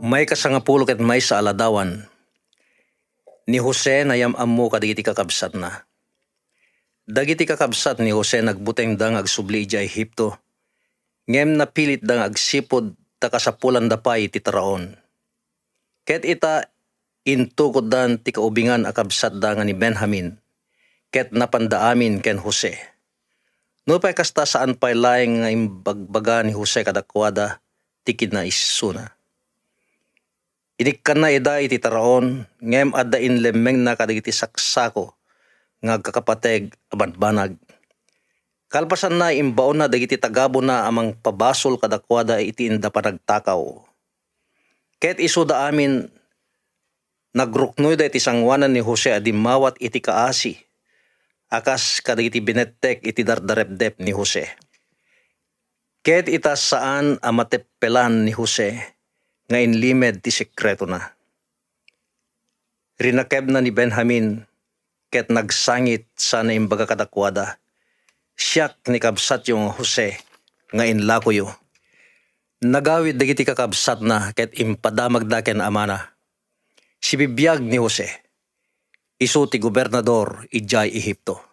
May kasangapulo ket may sa aladawan. Ni Jose nayam ammo kadagiti kakabsat na. Dagiti kakabsat ni Jose nagbuteng dang agsubli ija Ehipto. Ngem napilit dang agsipod takasapulan dapay ti taraon. Ket ita intukod dan ti kaubingan akabsat da nga ni Benjamin. Ket napandaamin ken Jose. Nupay kasta saan pay laeng nga imbagbaga ni Jose kadakwada ti kinaisuna. Inikkan na ida iti taraon, ngem adda inlemeng na kadagiti saksako nga kakapateg abanbanag. Kalpasan na imbaon na dagiti tagabo na amang pabasol kadakwada iti inda panagtakaw. Ket isu da amin nagruknoy da iti sangwanan ni Jose adimawat iti kaasi. Akas kadagiti binettek iti dardarepdep ni Jose. Ket ita saan amateppelan ni Jose nga inlimed ti sekreto na. Rinakeb na ni Benjamin ket nagsangit sa naimbaga kadakwada. Siyak ni kabsat yung Jose nga inlakoyo. Nagawid dagiti kakabsat na ket impadamag da ken amana. Sibibiyag ni Jose. Isu ti gobernador ijay Ehipto.